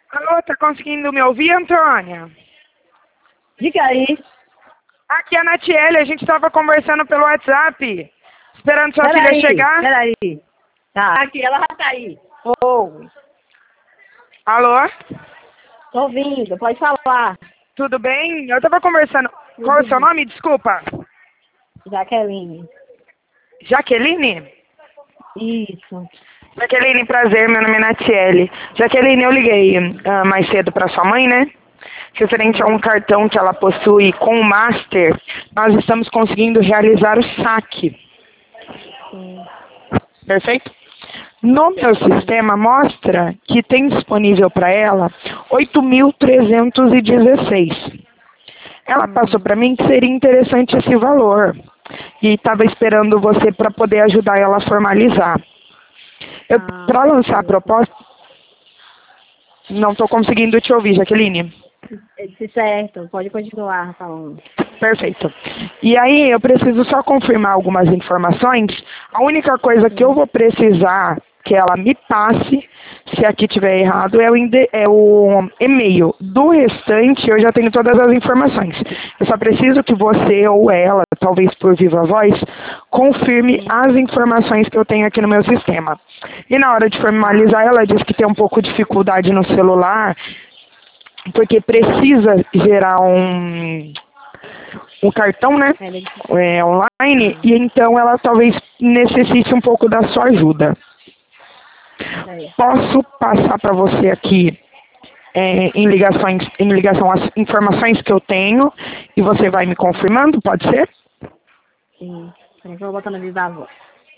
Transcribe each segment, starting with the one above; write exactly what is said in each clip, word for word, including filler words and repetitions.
Alô, tá conseguindo me ouvir, Antônia? Diga aí. Aqui é a Natiele, a gente estava conversando pelo WhatsApp, esperando sua Pera filha aí, chegar. peraí. Tá, aqui, ela já tá aí. Oi. Alô? Tô ouvindo, pode falar. Tudo bem? Eu estava conversando. Qual é o Tudo seu bem. nome? Desculpa. Jaqueline. Jaqueline? Isso. Jaqueline, prazer, meu nome é Natiele. Jaqueline, eu liguei ah, mais cedo para sua mãe, né? Referente a um cartão que ela possui com o Master, nós estamos conseguindo realizar o saque. Sim. Perfeito? No meu sistema mostra que tem disponível para ela oito mil trezentos e dezesseis. Ela passou Uhum. para mim que seria interessante esse valor. E estava esperando você para poder ajudar ela a formalizar. Ah, Para lançar a certo. proposta, não estou conseguindo te ouvir, Jaqueline. Eu disse certo, pode continuar falando. Perfeito. E aí eu preciso só confirmar algumas informações. A única coisa que eu Sim. vou precisar que ela me passe, se aqui tiver errado, é o, ende- é o e-mail. Do restante eu já tenho todas as informações. Eu só preciso que você ou ela, talvez por viva voz, confirme Sim. as informações que eu tenho aqui no meu sistema. E na hora de Tá. formalizar, ela disse que tem um pouco de dificuldade no celular, porque precisa gerar um um cartão, né, É, ele- é, online, Sim. e então ela talvez necessite um pouco da sua ajuda. Certo. Posso passar para você aqui é, em, ligações, em ligação às informações que eu tenho e você vai me confirmando, pode ser? Sim. Peraí que eu vou botar no viva voz.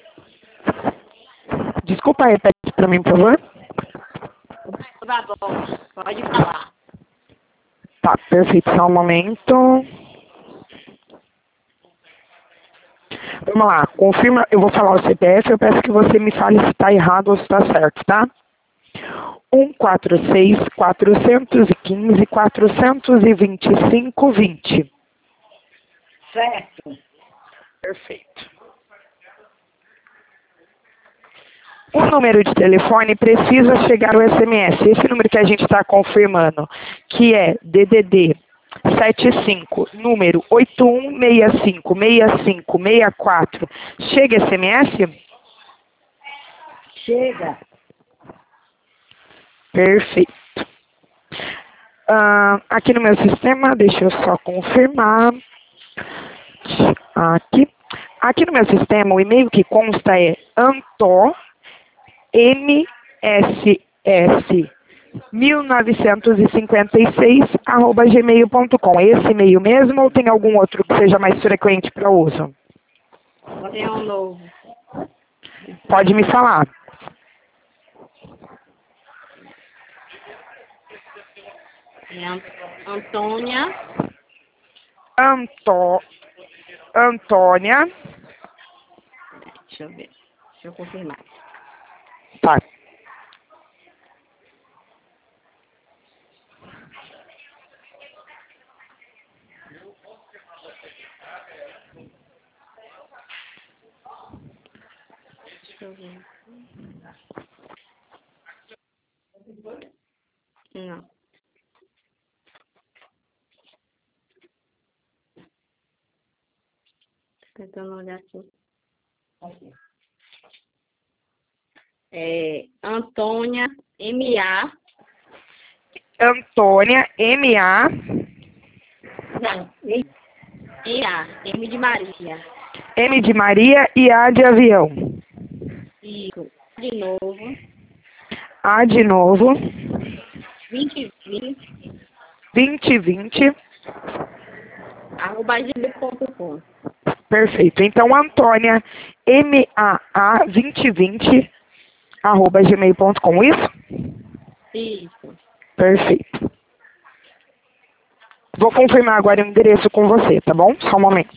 Desculpa, repete para mim, por favor. Viva voz. Pode falar. Tá, perfeito, só um momento. Vamos lá, confirma, eu vou falar o C P F, eu peço que você me fale se está errado ou se está certo, tá? um quatro seis, quatrocentos e quinze, quatrocentos e vinte e cinco, vinte. Certo. Perfeito. O número de telefone precisa chegar o S M S. Esse número que a gente está confirmando, que é D D D setenta e cinco, número oito um seis cinco, seis cinco seis quatro. Chega S M S? Chega. Perfeito. Ah, aqui no meu sistema, deixa eu só confirmar. Aqui. Aqui no meu sistema, o e-mail que consta é anto m s s mil novecentos e cinquenta e seis arroba gmail ponto com. É esse e-mail mesmo ou tem algum outro que seja mais frequente para uso? Vou ter um novo. Pode me falar. É An- Antônia. Anto, Antônia. Deixa eu ver. Deixa eu confirmar. Tá. Deixa eu ver. Não. Tentando olhar aqui. É Antônia M A. Antônia, M A. Não. M A. M de Maria. M de Maria e A de avião. Isso. De novo. A de novo. vinte vinte. vinte vinte. Arroba gmail ponto com. Perfeito. Então, Antônia, M A A vinte vinte, arroba gmail ponto com, isso? Isso. Perfeito. Vou confirmar agora o endereço com você, tá bom? Só um momento.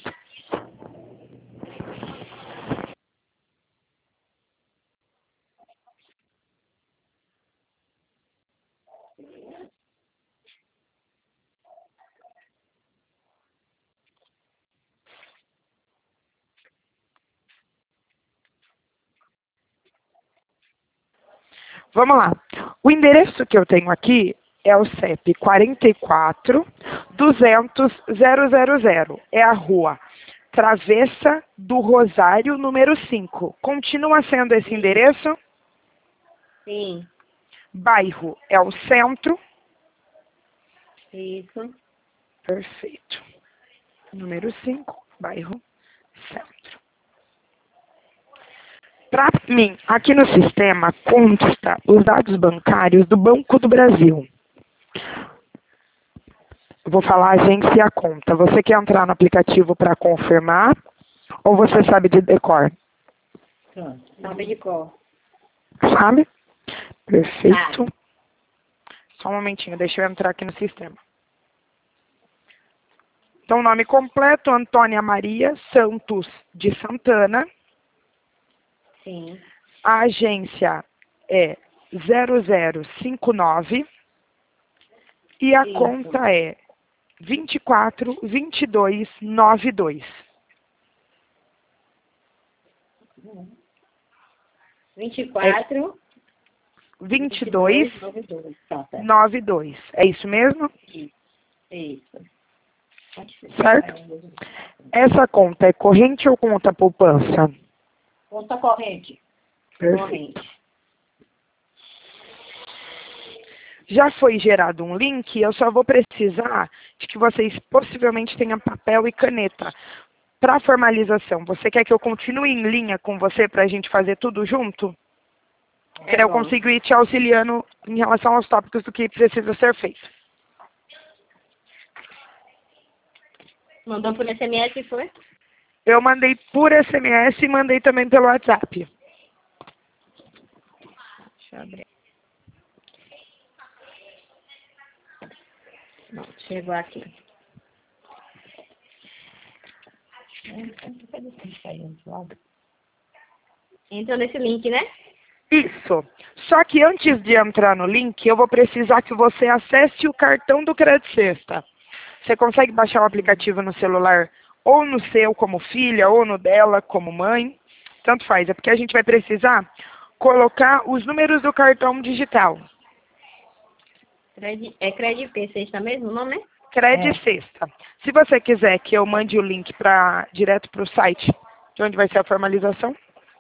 Vamos lá. O endereço que eu tenho aqui é o C E P quarenta e quatro, duzentos, zero zero zero. É a rua Travessa do Rosário, número cinco. Continua sendo esse endereço? Sim. Bairro é o Centro. Isso. Perfeito. Número cinco, bairro Centro. Para mim, aqui no sistema consta os dados bancários do Banco do Brasil. Eu vou falar a agência e a conta. Você quer entrar no aplicativo para confirmar ou você sabe de decor? Sabe de cor. Sabe? Perfeito. Sabe. Só um momentinho, deixa eu entrar aqui no sistema. Então, nome completo, Antônia Maria Santos de Santana. Sim. A agência é zero zero cinco nove e a Isso. conta é vinte e quatro, vinte e dois, noventa e dois. vinte e quatro, vinte e dois, noventa e dois. Tá, certo. noventa e dois. É isso mesmo? Isso. Isso. Pode ser. Certo? Essa conta é corrente ou conta poupança? Conta corrente. Perfeito. Já foi gerado um link, eu só vou precisar de que vocês possivelmente tenham papel e caneta. Para formalização, você quer que eu continue em linha com você para a gente fazer tudo junto? É Que eu bom. consigo ir te auxiliando em relação aos tópicos do que precisa ser feito. Mandou por S M S, foi? Eu mandei por S M S e mandei também pelo WhatsApp. Deixa eu abrir. Não, chegou aqui. Entra nesse link, né? Isso. Só que antes de entrar no link, eu vou precisar que você acesse o cartão do Crédito Sexta. Você consegue baixar o aplicativo no celular ou no seu como filha, ou no dela como mãe. Tanto faz, é porque a gente vai precisar colocar os números do cartão digital. Credi, é Credi P Sexta mesmo o nome, né? Crédito Sexta. Se você quiser que eu mande o link pra, direto para o site, de onde vai ser a formalização.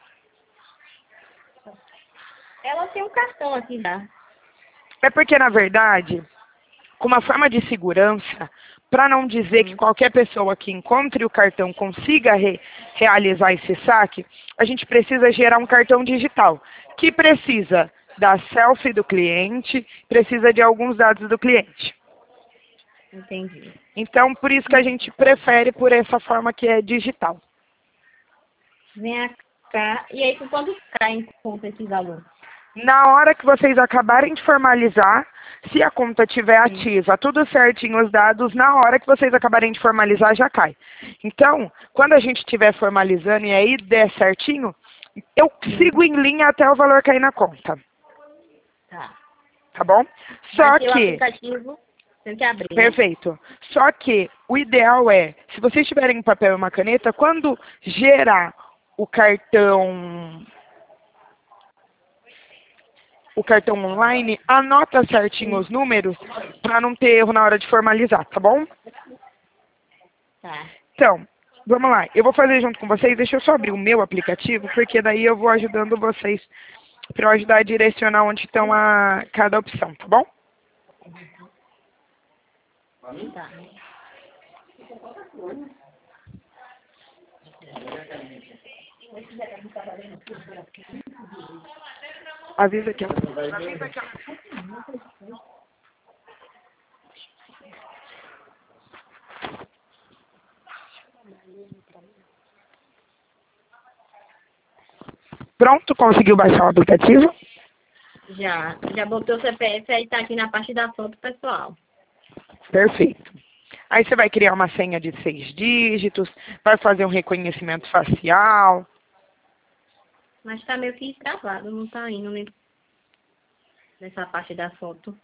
Ela tem um cartão aqui já. É porque, na verdade, com uma forma de segurança, para não dizer que qualquer pessoa que encontre o cartão consiga re realizar esse saque, a gente precisa gerar um cartão digital, que precisa da selfie do cliente, precisa de alguns dados do cliente. Entendi. Então, por isso que a gente prefere por essa forma que é digital. Vem cá. E aí, por quanto cai em conta esse valor? Na hora que vocês acabarem de formalizar, se a conta estiver ativa, tudo certinho, os dados, na hora que vocês acabarem de formalizar, já cai. Então, quando a gente estiver formalizando e aí der certinho, eu sigo em linha até o valor cair na conta. Tá. Tá bom? Só Mas o que... aplicativo tem que abrir, né? Perfeito. Só que o ideal é, se vocês tiverem um papel e uma caneta, quando gerar o cartão... o cartão online, anota certinho os números para não ter erro na hora de formalizar, tá bom? Tá. Então, vamos lá. Eu vou fazer junto com vocês. Deixa eu só abrir o meu aplicativo, porque daí eu vou ajudando vocês para eu ajudar a direcionar onde estão a cada opção, tá bom? Tá. Avisa aqui. Avisa aqui. Pronto, conseguiu baixar o aplicativo? Já. Já botou o C P F, aí tá aqui na parte da foto pessoal. Perfeito. Aí você vai criar uma senha de seis dígitos, vai fazer um reconhecimento facial. Mas tá meio que travado, não tá indo nem nessa parte da foto.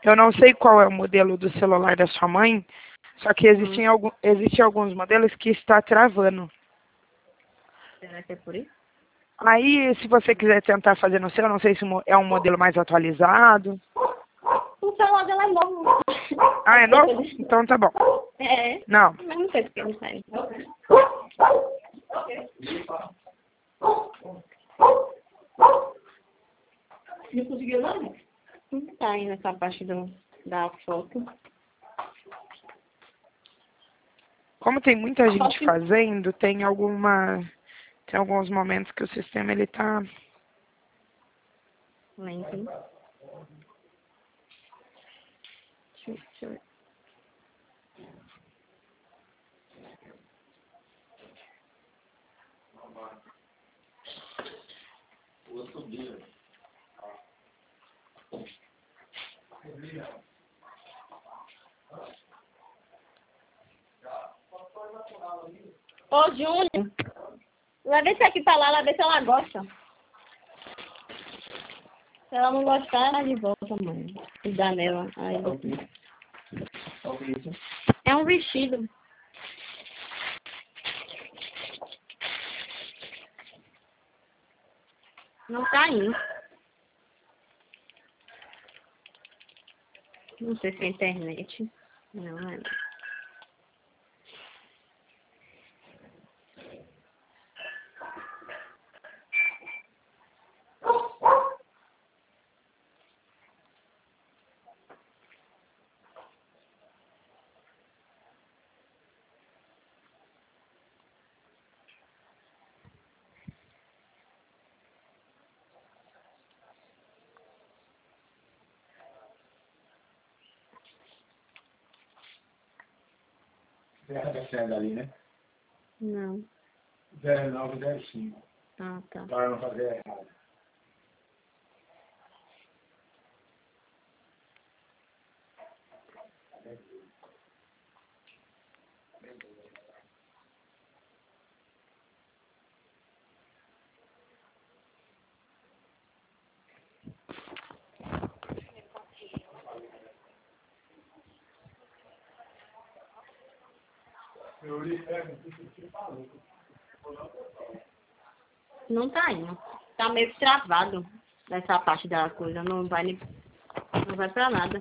Eu não sei qual é o modelo do celular da sua mãe, só que existem, Hum. algum, existem alguns modelos que está travando. Será que é por isso? Aí, se você quiser tentar fazer no seu, eu não sei se mo- é um modelo mais atualizado. O celular dela é novo. Ah, é novo? Então tá bom. É. Não. Mas não sei porque não sai. Não conseguiu nada? Não tá aí nessa parte do, da foto. Como tem muita gente Só se- fazendo, tem alguma... Tem alguns momentos que o sistema, ele tá... Lento. Deixa eu deixa eu ver. Ô, Júnior, leva esse aqui pra lá, ela vê se ela gosta. Se ela não gostar, ela de volta, mãe. E dá nela. Aí. É um vestido. Não tá indo. Não sei se é internet. Não, é. zero sete ali, né? Não. zero nove zero cinco. Ah, tá. Para não fazer errado. Não tá indo. Tá meio que travado nessa parte da coisa. Não vai, nem- não vai pra nada.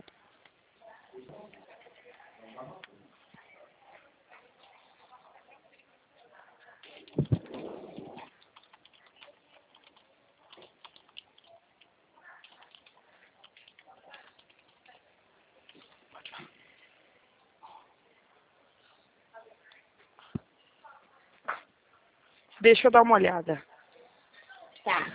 Deixa eu dar uma olhada. Tá.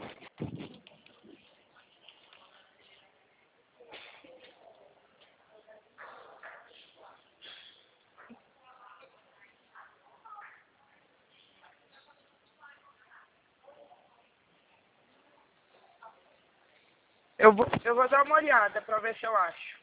Eu vou, eu vou dar uma olhada pra ver se eu acho.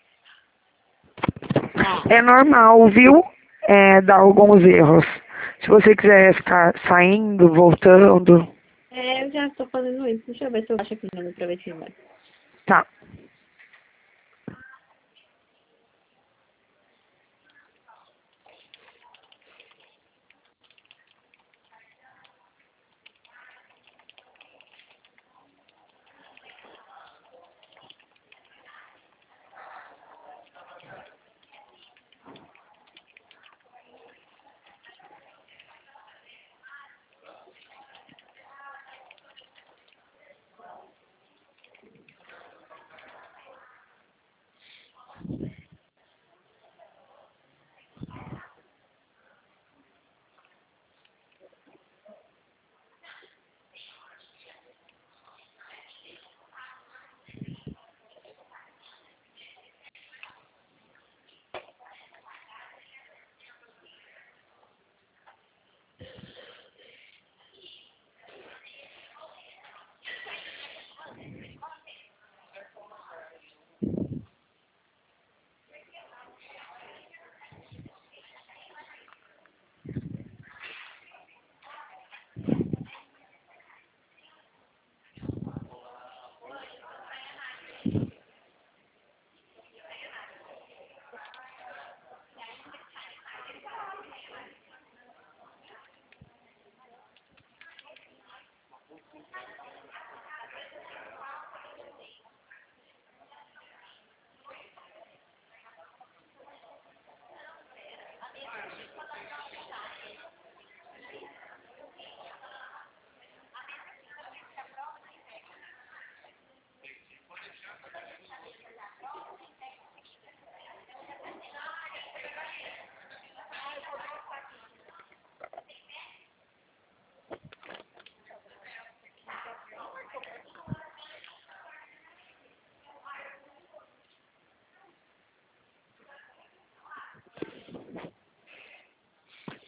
Tá. É normal, viu? É, dar alguns erros. Se você quiser ficar saindo, voltando, É, eu já tô fazendo isso. Deixa eu ver se eu acho aqui no pra ver se vai. tá.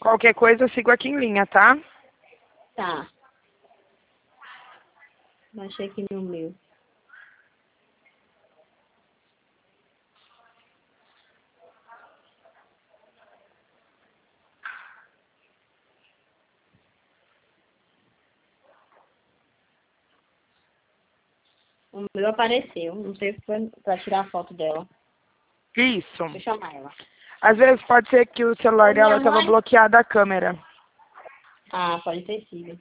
Qualquer coisa eu sigo aqui em linha, tá? Tá. Baixei aqui no meu. O meu apareceu. Não sei se foi pra tirar a foto dela. Isso. Deixa eu chamar ela. Às vezes pode ser que o celular Ô, dela minha estava mãe. bloqueada a câmera. Ah, pode ter sido.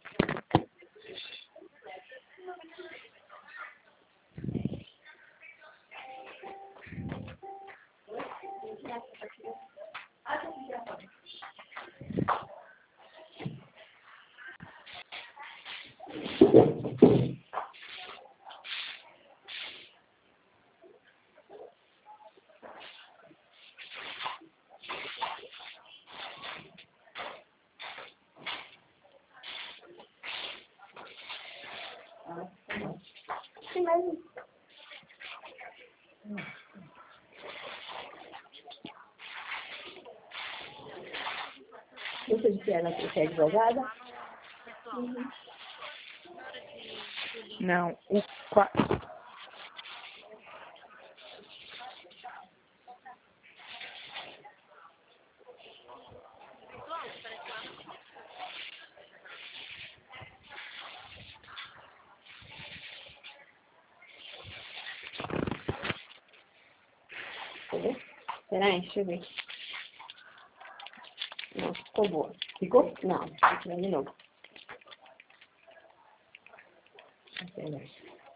Você disse que ela é advogada? Uhum. Não, o qua... Cadê? Peraí, deixa eu ver. Não, ficou boa. Ficou? Não, vou tirar de novo. Peraí.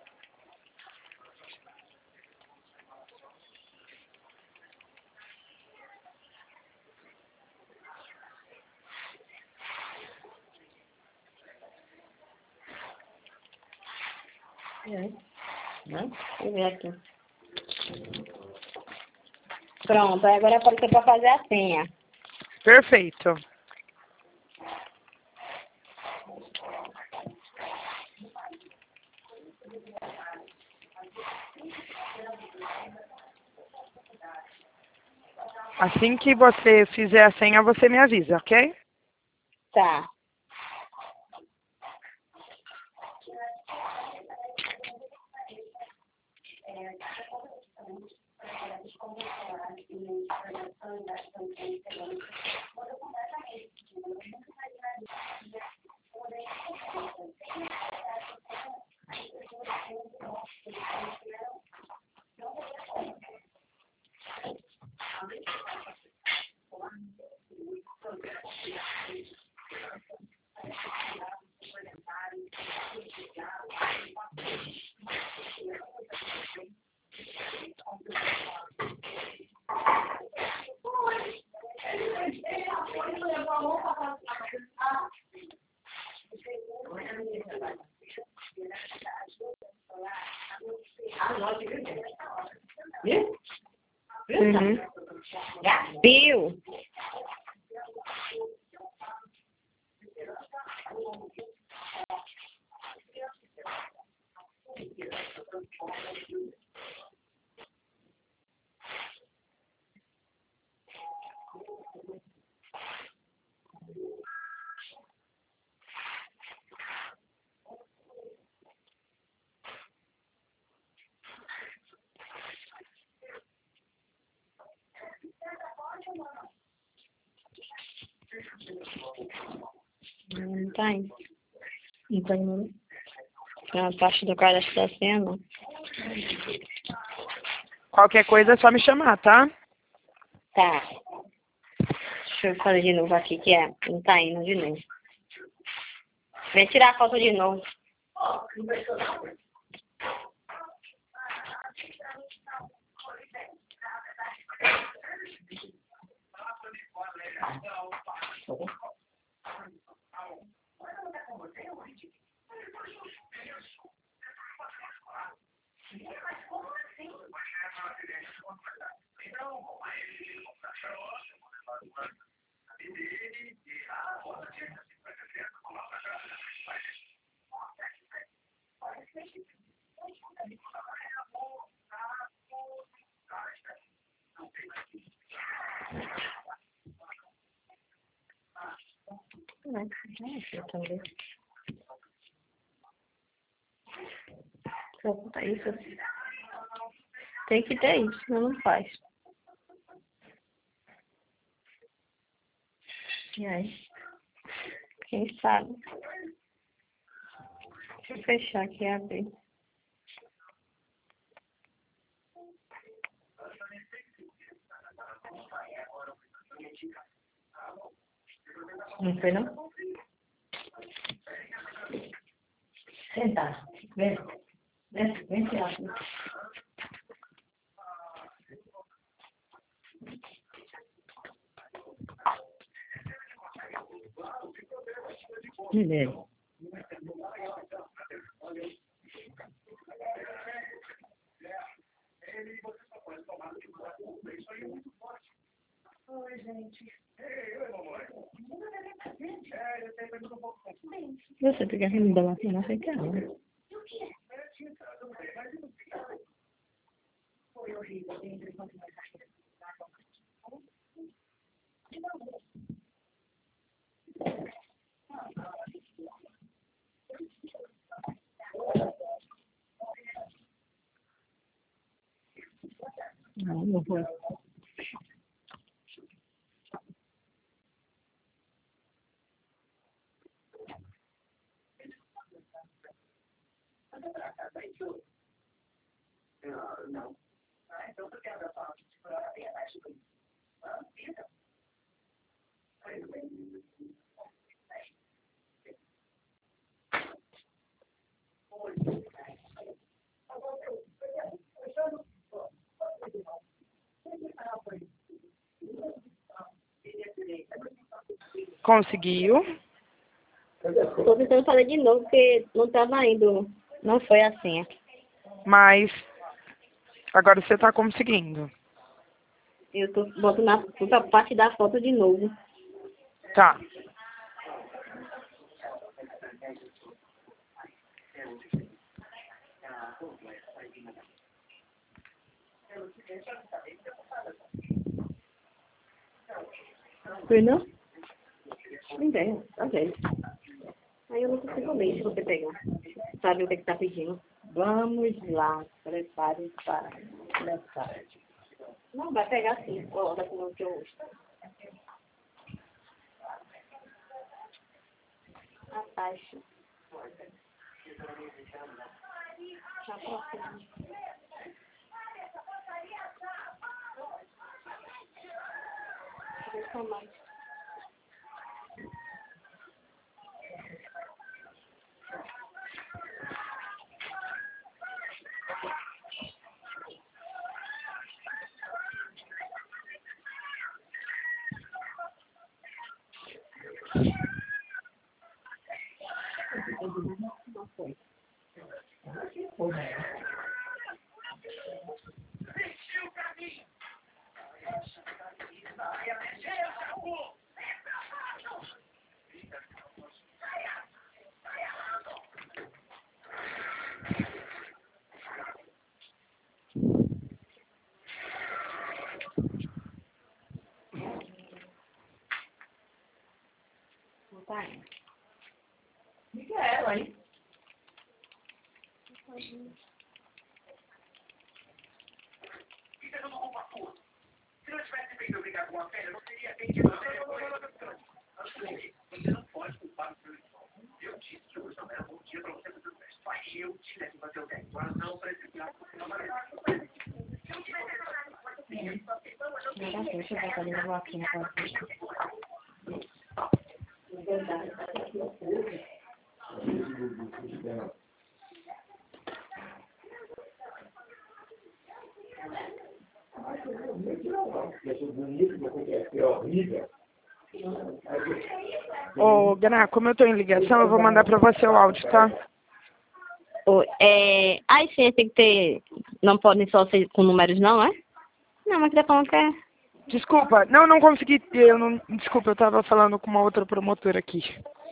Peraí. Não? Deixa eu ver aqui. Pronto, aí agora apareceu para fazer a senha. Perfeito. Assim que você fizer a senha, você me avisa, ok? Tá. Viu? Viu? Uhum. Viu? Não tá indo. Não tá indo. Tem uma parte do cara que tá sendo. Qualquer coisa é só me chamar, tá? Tá. Deixa eu fazer de novo aqui, que é. Não tá indo de novo. Vem tirar a foto de novo. Não, é, eu também. Só botar isso. Tem que ter isso, senão não faz. E aí? Quem sabe? Deixa eu fechar aqui e abrir. Não foi, não? Sentar. Vem. Vem, vem tirar. Beleza. Oi, gente. Você fica rindo da latina, sei que é. Foi horrível. Não, não foi. Não. Então, você quer falar de segurar bem abaixo do... Ah, vida. Conseguiu? Estou tentando fazer de novo, porque não estava indo. Não foi assim. Mas agora você está conseguindo. Eu estou botando a outra parte da foto de novo. Tá. Foi, não? Não tem, tá vendo. Aí eu não consigo ler se você pegar. Sabe o que está pedindo? Vamos lá, prepare para começar. Não, vai pegar sim. Coloca com que eu... A taxa. Já próximo. Deixa eu mais. Não foi. Não tá indo. Liga ela aí. Isso é uma roupa sua. Se não tivesse feito eu brigar com uma fera, eu não teria feito você. Você não pode culpar o seu irmão. Eu disse que hoje não era um bom dia para você fazer o teste. Pai, eu tivesse que fazer o teste. Agora não para esse pilar, porque não vai. Se eu tivesse Não dá deixa eu botar ali no bloquinho agora. Verdade. Ô, Gná, como eu tô em ligação, eu vou mandar pra você o áudio, tá? Oh, é... Aí sim, tem que ter... Não podem só ser com números, não, é? Não, mas você tá falando que é... Desculpa, não, não consegui, eu não, desculpa, eu tava falando com uma outra promotora aqui.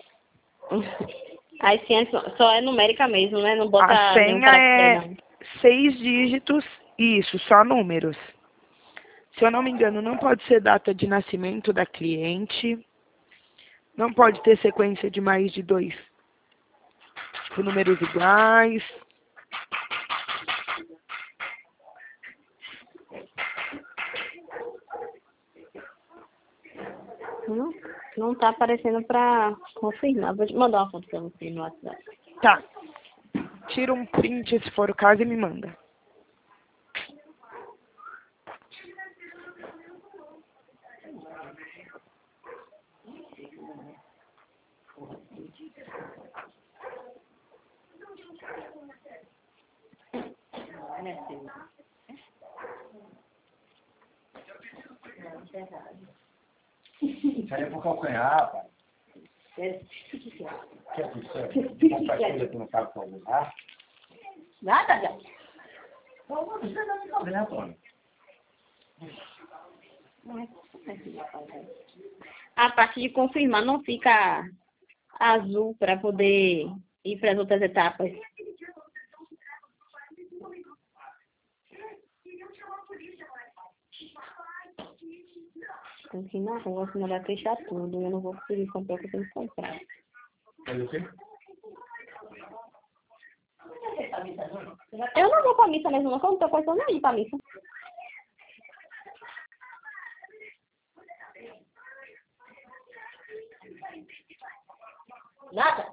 Aí sim, só é numérica mesmo, né? Não bota A nenhum senha caractere, é não. seis dígitos, isso, só números. Se eu não me engano, não pode ser data de nascimento da cliente. Não pode ter sequência de mais de dois. Tipo, números iguais. Não, não tá aparecendo pra confirmar. Vou te mandar uma foto pra você no WhatsApp. Tá. Tira um print, se for o caso, e me manda. Isso aí é pro calcanhar, rapaz. É. Quer que isso? Uma pastilha que não sabe como usar? Nada, já. Não, você não me sabe, né, Antônio? A parte de confirmar não fica azul para poder ir para as outras etapas. Tem que ir na rua, senão vai fechar tudo. Eu não vou conseguir comprar o que eu tenho que comprar. Faz o quê? Eu não vou pra missa mesmo, não. Eu não tô pensando em ir pra missa. Nada.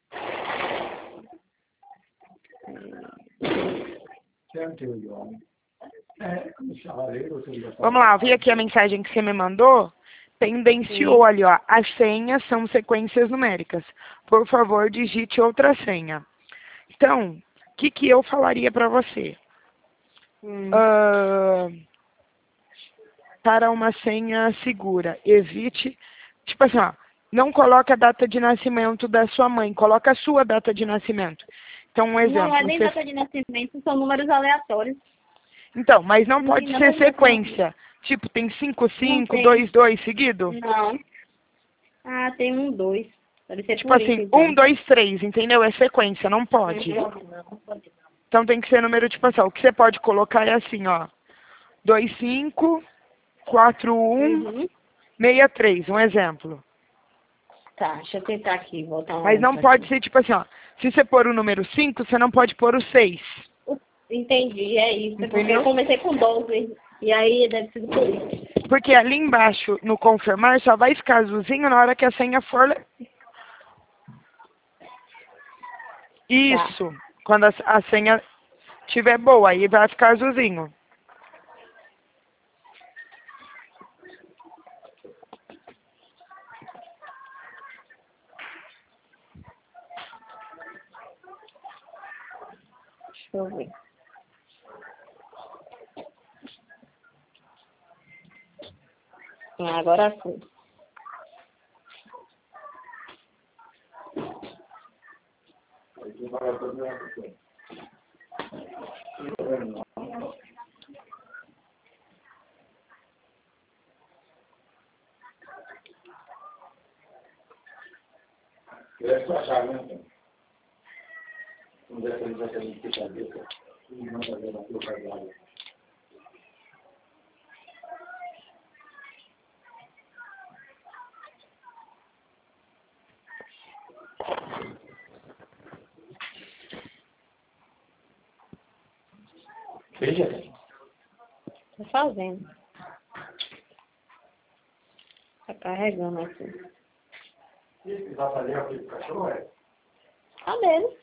Certo, eu homem. É, como chavaleiro, você já Vamos lá, eu vi aqui a mensagem que você me mandou. Tendenciou ali, ó. As senhas são sequências numéricas. Por favor, digite outra senha. Então, o que, que eu falaria para você? Hum. Ah, para uma senha segura, evite, tipo assim, ó, não coloque a data de nascimento da sua mãe, coloca a sua data de nascimento. Então, um exemplo. Não é nem você- data de nascimento, são números aleatórios. Então, mas não Não pode tem nada a ser ver com sequência. Tipo, tem cinco, cinco, tem. dois, dois seguido? Não. Ah, tem um, dois. Deve ser Tipo por assim, isso, então. um, dois, três, entendeu? É sequência, não pode. Não, não pode não. Então tem que ser número tipo assim, ó, o que você pode colocar é assim, ó. dois, cinco, quatro, um, Uhum. seis, três, um exemplo. Tá, deixa eu tentar aqui, voltar um Mas não outro pode aqui. ser tipo assim, ó. Se você pôr o número cinco, você não pode pôr o seis. Entendi, é isso. Porque Entendeu? eu comecei com doze. E aí deve ser por isso. Porque ali embaixo, no confirmar, só vai ficar azulzinho na hora que a senha for... le- Isso. Quando a, a senha estiver boa, aí vai ficar azulzinho. Deixa eu ver. Ah, agora sim. É sua chave, né? Não deve ser exatamente que cabeça. E manda ver na tua cabeça. Veja. Tô fazendo. Tá carregando aqui. Esse vai fazer aquele cachorro, é? Tá mesmo.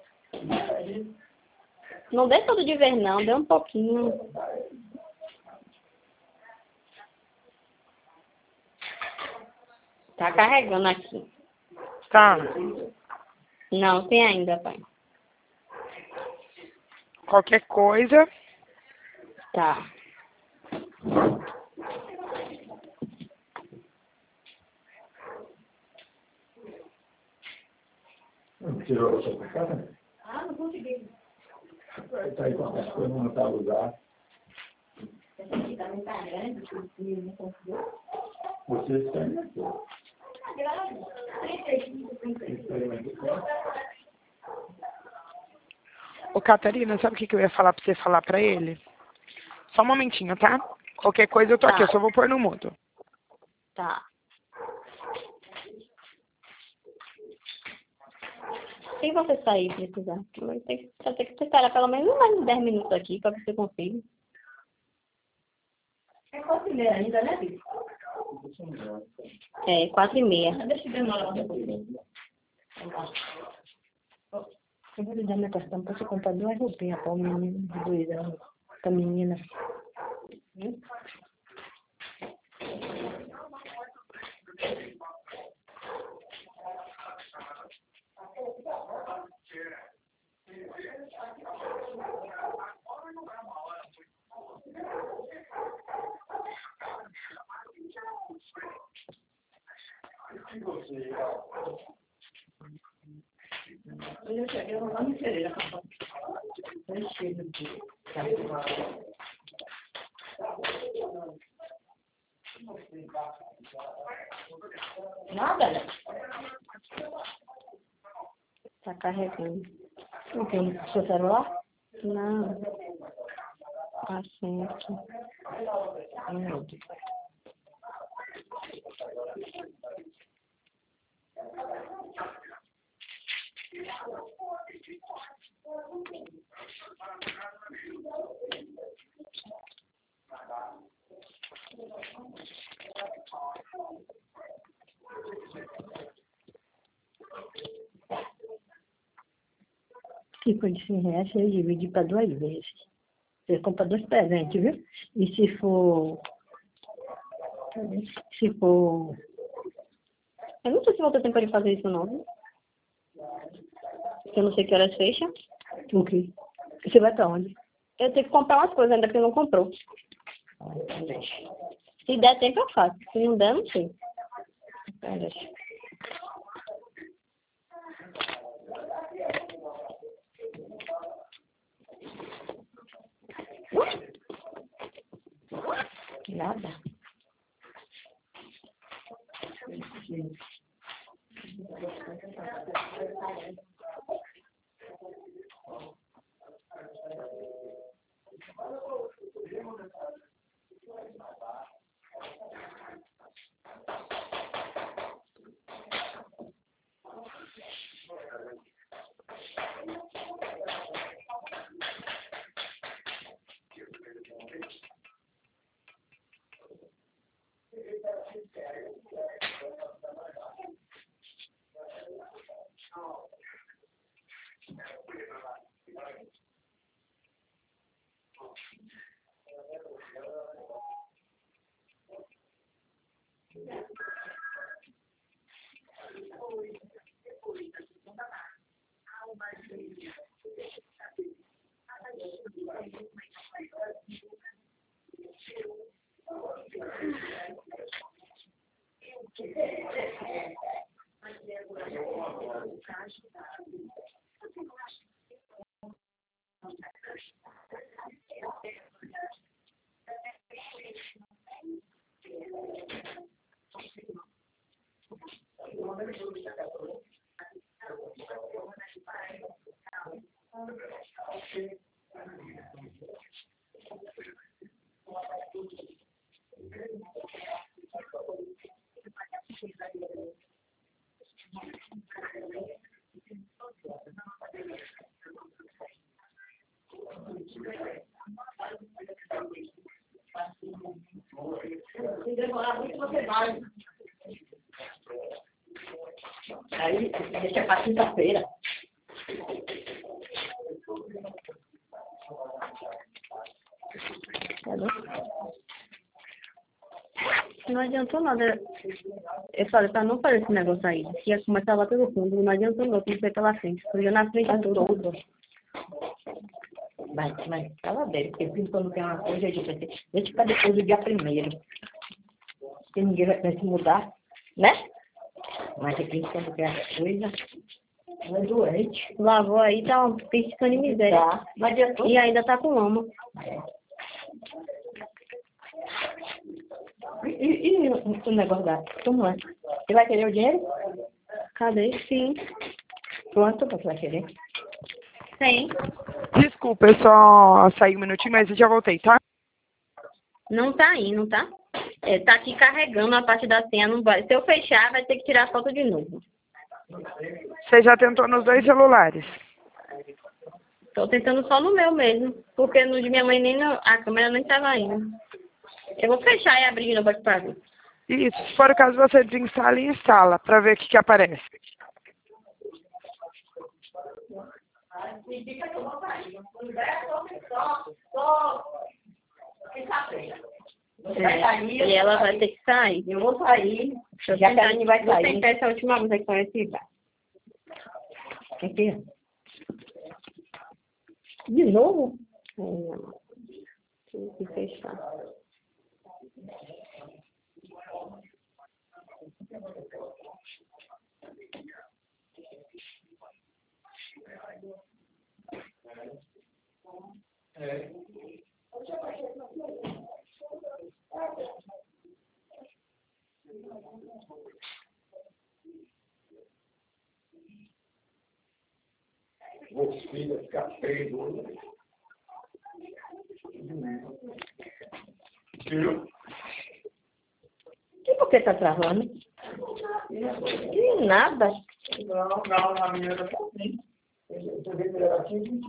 Não dê todo de vez não, dê um pouquinho. Tá carregando aqui. Tá. Não, tem ainda, pai. Qualquer coisa. Tá. Não tirou você pra casa? Ah, não consegui. Tá aí com as coisas não tá a usar. Essa aqui também tá grande, porque não conseguiu. Você está indo aqui. Ô, Catarina, sabe o que, que eu ia falar pra você falar pra ele? Só um momentinho, tá? Qualquer coisa eu tô aqui, eu Tá. só vou pôr no mudo. Tá. Se você sair e precisar, vai ter que, vai ter que esperar pelo menos mais de dez minutos aqui para você conseguir. É quatro e meia ainda, né, Vitor? É, quatro e meia. Deixa eu ver uma hora. Eu vou lhe dar minha questão para você comprar duas roupinhas para o menino de dois anos, para a menina. Hum? Eu cheguei lá no Pereira. Eu chego aqui. Nada? Tá carregando. Não tem o seu celular? Não. Assim aqui. Hum. Se for de cem reais, você divide para duas vezes. Você compra dois presentes, viu? E se for... Se for... Eu não sei se você tem tempo de fazer isso não, viu? Eu não sei que horas fecha. O quê? Você vai pra onde? Eu tenho que comprar umas coisas ainda que eu não comprou. Se der tempo eu faço. Se não der, não sei. Deixa. Nada. Se demorar muito, você vai. Aí, deixa pra quinta-feira. Não adiantou nada. Eu falei pra não fazer esse negócio aí. Que ia começar lá pelo fundo. Não adiantou não, tem que ser pela frente. Eu ia na frente toda. Mas, mas fala dele, porque sempre quando tem uma coisa, eu disse, deixa pra depois do dia primeiro. Porque ninguém vai, vai se mudar, né? Mas aqui quando tem as coisas, ela é doente. Lavou aí, tá um piscando em miséria. Tá. Não adiantou. E ainda tá com lama. É. E, e, e o negócio da... Como é? Você vai querer o dinheiro? Cadê? Sim. Quanto você vai querer? Sim. Desculpa, eu só saí um minutinho, mas eu já voltei, tá? Não tá indo, tá? É, tá aqui carregando a parte da senha, não vai. Se eu fechar, vai ter que tirar a foto de novo. Você já tentou nos dois celulares? Tô tentando só no meu mesmo, porque no de minha mãe nem no, a câmera nem tava indo. Eu vou fechar e abrir de novo aqui pra ver. Isso, se for o caso, você desinstala e instala, para ver o que, que aparece. É, e ela vai ter que sair. Eu vou sair. Deixa eu Já que tentar, a gente vai vou sair. tentar essa última vez aqui com esse lugar. O que é? De novo? Não. Tem que fechar. Os filhos ficam feio. Viu? E por que tá travando? Que nada. Não, não, na minha era assim. Eu tô vendo ela aqui.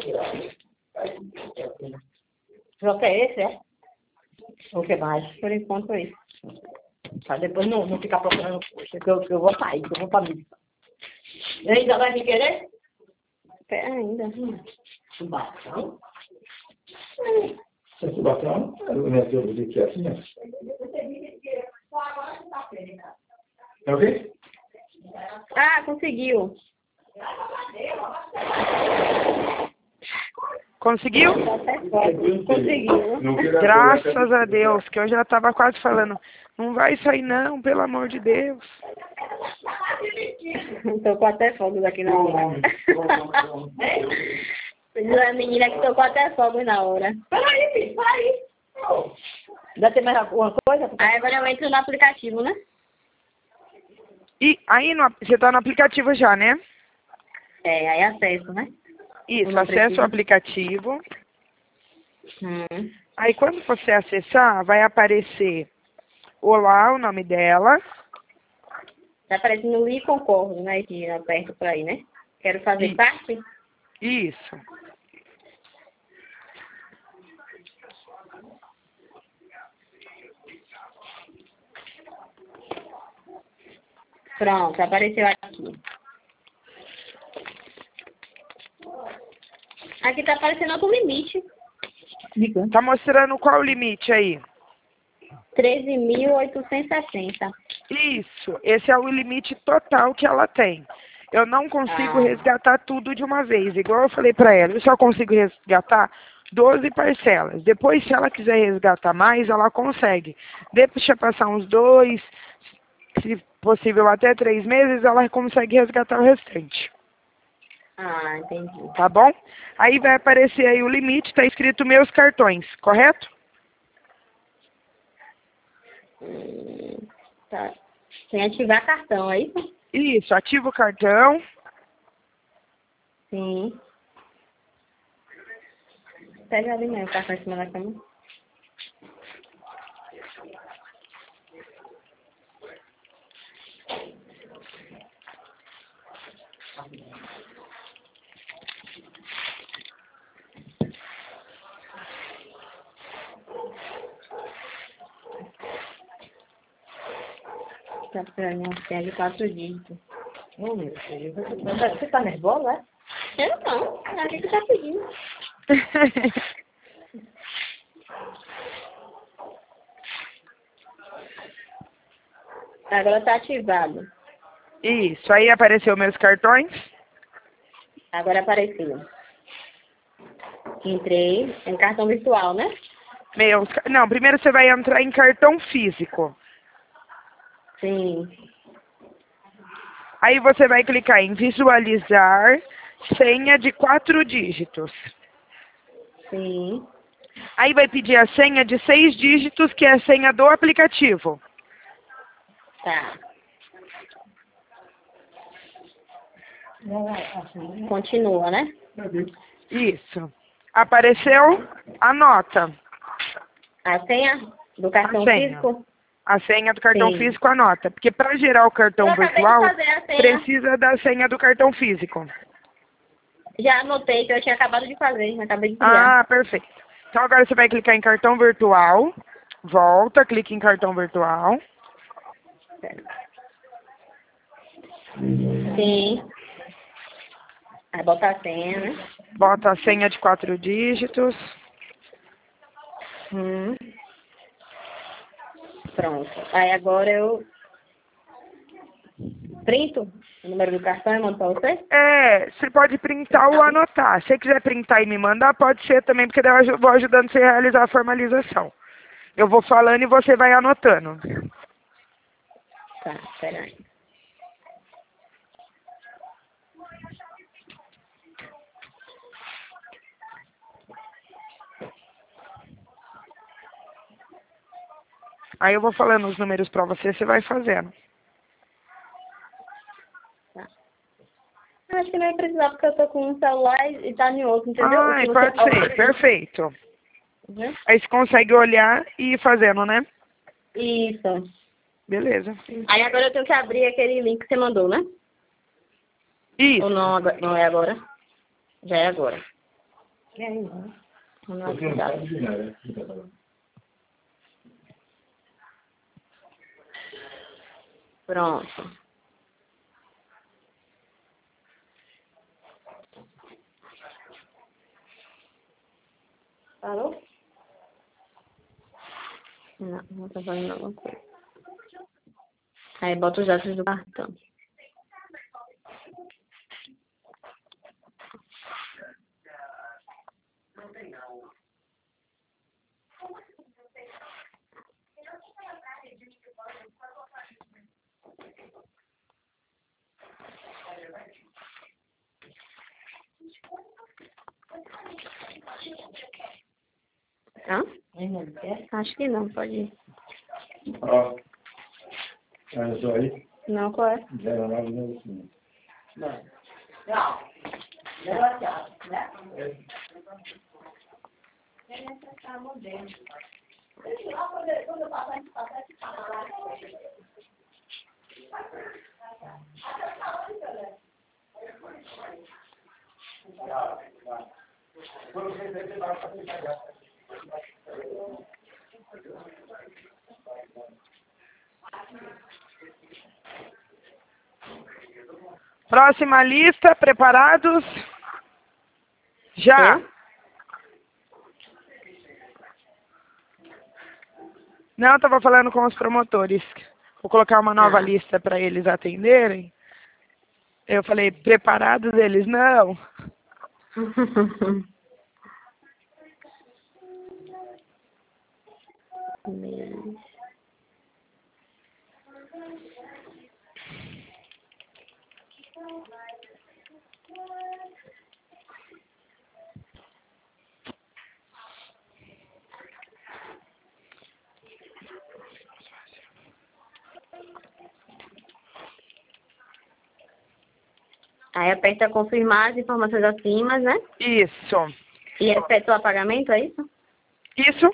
Só que é esse, é? O que mais? Por enquanto é isso. Pra depois não, não ficar procurando coisa, que eu, que eu vou sair, que eu vou pra mim. E ainda vai me querer? Pera ainda. Tubarão? Esse tubarão, o neto eu disse que é assim, ó. É o quê? Ah, conseguiu. Conseguiu? Conseguiu. Graças a Deus, que eu já estava quase falando, não vai sair não, pelo amor de Deus. Tocou até fogo daqui na hora. A menina que tocou até fogo na hora. Peraí, filho, peraí. Deve ter mais alguma coisa? Aí agora eu entro no aplicativo, né? E aí no, você está no aplicativo já, né? É, aí acesso, né? Isso, Não acessa precisa. o aplicativo. Hum. Aí quando você acessar, vai aparecer Olá, o nome dela. Tá aparecendo e concordo, né? Que eu aperto por aí, né? Quero fazer Isso. parte? Isso. Pronto, apareceu aqui. Aqui tá aparecendo outro limite. Tá mostrando qual o limite aí? treze mil oitocentos e sessenta. Isso, esse é o limite total que ela tem. Eu não consigo Ah. resgatar tudo de uma vez, igual eu falei pra ela, eu só consigo resgatar doze parcelas. Depois, se ela quiser resgatar mais, ela consegue. Deixa passar uns dois, se possível até três meses, ela consegue resgatar o restante. Ah, entendi. Tá bom? Aí vai aparecer aí o limite, tá escrito meus cartões, correto? Hum, tá. Sem ativar cartão, é isso? Isso, ativa o cartão. Sim. Pega ali mesmo o cartão em cima da cama. Tá pra mim, tem de quatro dígitos. Oh, meu filho, você, você tá nervosa, é? Eu não, é o que que tá pedindo. Agora tá ativado. Isso, aí apareceu meus cartões. Agora apareceu. Entrei em cartão virtual, né? Meus, não, primeiro você vai entrar em cartão físico. Sim. Aí você vai clicar em visualizar senha de quatro dígitos. Sim. Aí vai pedir a senha de seis dígitos, que é a senha do aplicativo. Tá. Não, é assim. Continua, né? Isso. Apareceu? Anota. A senha do cartão A senha. físico? A senha do cartão Sim. físico anota. Porque para gerar o cartão Eu acabei de virtual, fazer a senha. precisa da senha do cartão físico. Já anotei que eu tinha acabado de fazer, acabei de criar. Ah, perfeito. Então agora você vai clicar em cartão virtual. Volta, clica em cartão virtual. Sim. Aí bota a senha, né? Bota a senha de quatro dígitos. Hum. Pronto. Aí agora eu printo o número do cartão e mando pra você? É, você pode printar ou anotar. Se você quiser printar e me mandar, pode ser também, porque daí eu vou ajudando você a realizar a formalização. Eu vou falando e você vai anotando. Tá, peraí. Aí eu vou falando os números pra você, você vai fazendo. Tá. Acho que não vai precisar porque eu tô com um celular e tá em outro, entendeu? O que Ai, você... pode ser. Perfeito. Uhum. Aí você consegue olhar e ir fazendo, né? Isso. Beleza. Aí agora eu tenho que abrir aquele link que você mandou, né? Isso. Ou não, agora- não é agora? Já é agora. É aí, né? Não é Porque não cuidado. sabe de nada. Não tá falando. Pronto. Parou? Não, não tá fazendo alguma coisa. Aí bota os dados do cartão. Hã? Acho que não, pode ir. Ó. Olha só aí. Não, qual é? zero nove nove cinco. Próxima lista, preparados? Já. Eu? Não, eu tava falando com os promotores. Vou colocar uma nova Ah. lista para eles atenderem. Eu falei, preparados? Eles, não. Mês. Aí aperta confirmar as informações acima, né? Isso. E efetua o pagamento, é isso? Isso.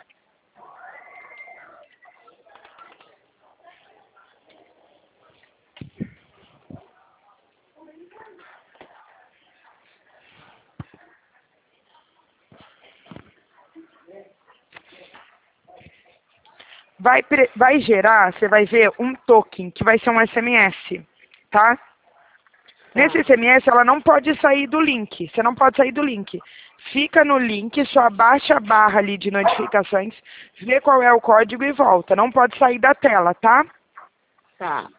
Vai, pre- vai gerar, você vai ver um token, que vai ser um S M S, tá? Nesse S M S, ela não pode sair do link. Você não pode sair do link. Fica no link, só abaixa a barra ali de notificações, vê qual é o código e volta. Não pode sair da tela, tá? Tá.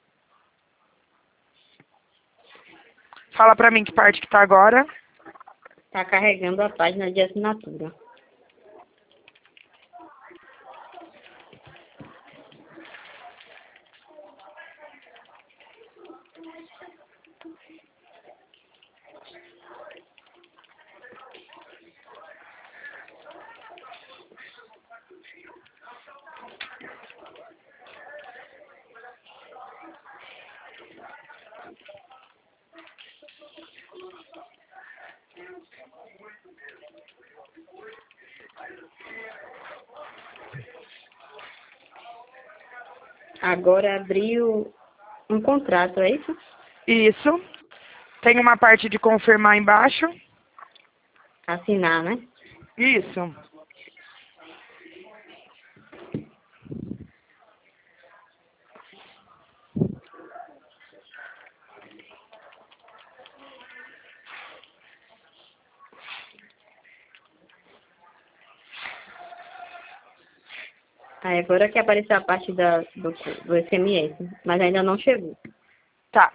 Fala pra mim que parte que tá agora. Tá carregando a página de assinatura. Agora abriu um contrato, é isso? Isso. Tem uma parte de confirmar embaixo. Assinar, né? Isso. Aí agora que apareceu a parte da, do, do S M S, mas ainda não chegou. Tá.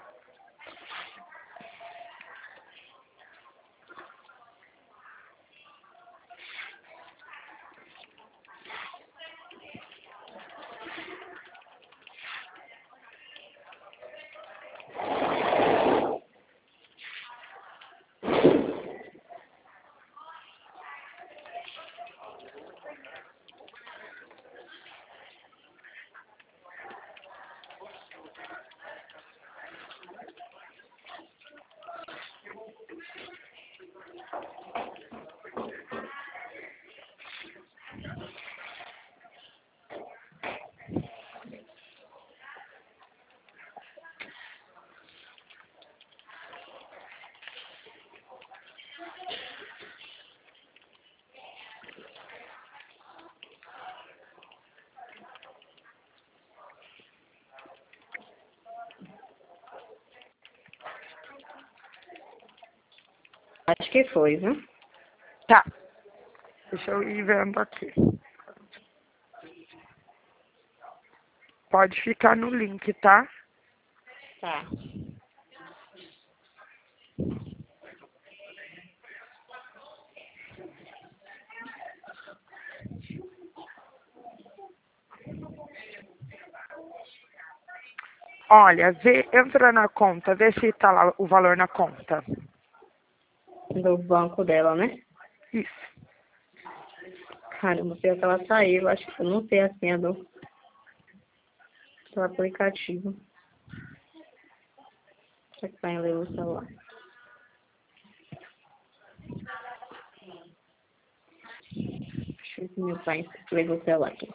Acho que foi, viu? Tá. Deixa eu ir vendo aqui. Pode ficar no link, tá? Tá. Olha, vê, entra na conta, vê se tá lá o valor na conta. Do banco dela, né? Isso. Caramba, pior que ela saiu. Acho que eu não sei a senha do, do aplicativo. Será que vai ler o celular? Deixa eu ver se meu pai pegou o celular aqui.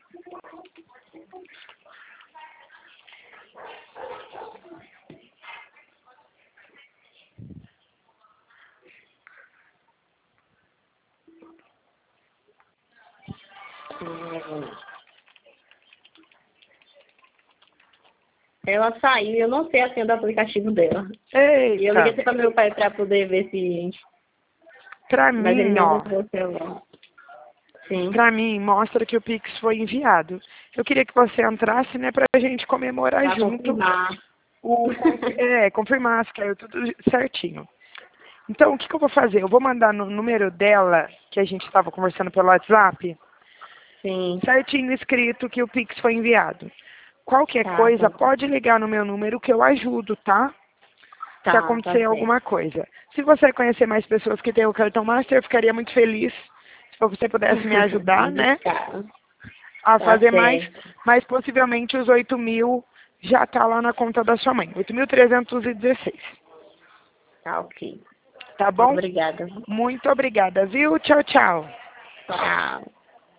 Ela saiu e eu não sei a senha do aplicativo dela. E eu liguei Eita. para meu pai para poder ver se... Pra Mas ele mim, não ó. encontrou o celular. Sim. Pra mim, mostra que o Pix foi enviado. Eu queria que você entrasse, né, pra gente comemorar Pra junto. confirmar. O, é, confirmar se caiu tudo certinho. Então, o que, que eu vou fazer? Eu vou mandar no número dela, que a gente estava conversando pelo WhatsApp, Sim. certinho escrito que o Pix foi enviado. Qualquer Tá, coisa, tá. pode ligar no meu número que eu ajudo, tá? Se Tá, acontecer tá certo. alguma coisa. Se você conhecer mais pessoas que têm o cartão Master, eu ficaria muito feliz se você pudesse me ajudar, né? A Tá fazer mais, certo. mas possivelmente os oito mil já tá lá na conta da sua mãe. oito mil trezentos e dezesseis. Tá ok. Tá bom? Obrigada. Muito obrigada, viu? Tchau, tchau. Tchau.